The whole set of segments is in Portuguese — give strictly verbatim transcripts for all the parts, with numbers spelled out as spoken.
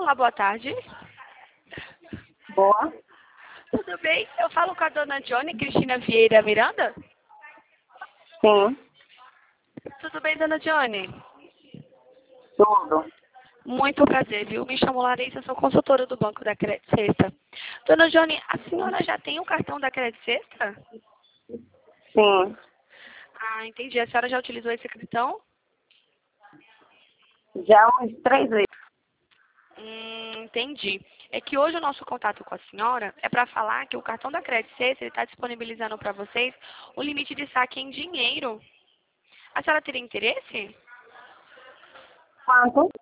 Olá, boa tarde. Boa. Tudo bem? Eu falo com a dona Johnny Cristina Vieira Miranda? Sim, Tudo bem, dona Johnny? tudo. Muito prazer, viu? Me chamo Larissa, sou consultora do Banco da Crédito Sexta. Dona Johnny, a senhora já tem o cartão da Crédito Sexta? Sim, Ah, entendi. A senhora já utilizou esse cartão? já uns três vezes. Hum, entendi. É que hoje o nosso contato com a senhora é para falar que o cartão da Crédito Sexta está disponibilizando para vocês o limite de saque em dinheiro. A senhora teria interesse? Quanto?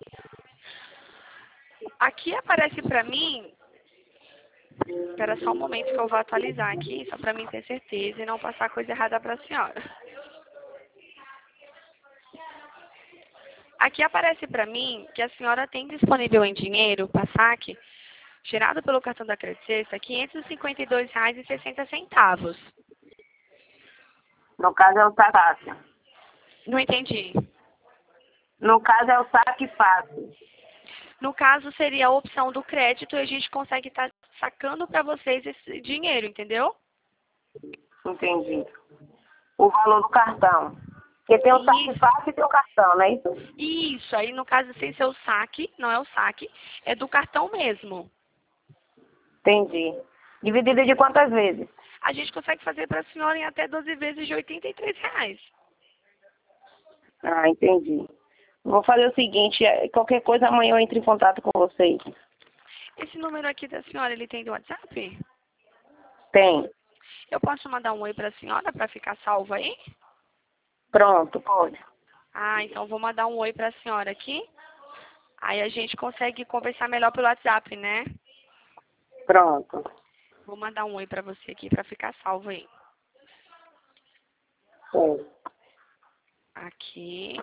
Aqui aparece para mim. Espera só um momento que eu vou atualizar aqui, só para mim ter certeza e não passar coisa errada para a senhora. Aqui aparece para mim que a senhora tem disponível em dinheiro, para saque, gerado pelo cartão da Crédito Sexta, quinhentos e cinquenta e dois reais e sessenta centavos. No caso é o saque. Não entendi. No caso é o saque fácil. No caso, seria a opção do crédito e a gente consegue estar sacando para vocês esse dinheiro, entendeu? Entendi. O valor do cartão. Porque tem o saque Isso. fácil e tem o cartão, não é isso? Isso, aí no caso, sem ser o saque, não é o saque, é do cartão mesmo. Entendi. Dividido de quantas vezes? A gente consegue fazer para a senhora em até doze vezes de oitenta e três reais. Ah, entendi. Vou fazer o seguinte, é, qualquer coisa amanhã eu entro em contato com vocês. Esse número aqui da senhora, ele tem do WhatsApp? Tem. Eu posso mandar um oi para a senhora para ficar salvo aí? Pronto, pode. Ah, então vou mandar um oi para a senhora aqui. Aí a gente consegue conversar melhor pelo WhatsApp, né? Pronto. Vou mandar um oi para você aqui para ficar salvo aí. Sim. Aqui.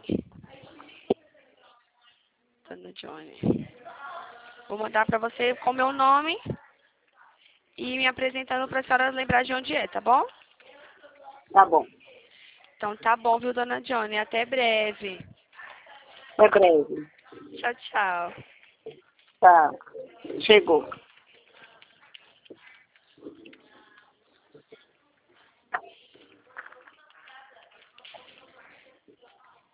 Dona Johnny. Vou mandar para você com meu nome e me apresentando para a senhora lembrar de onde é, tá bom? Tá bom. Então tá bom, viu, dona Johnny? Até breve. É breve. Tchau, tchau. Tá. Chegou.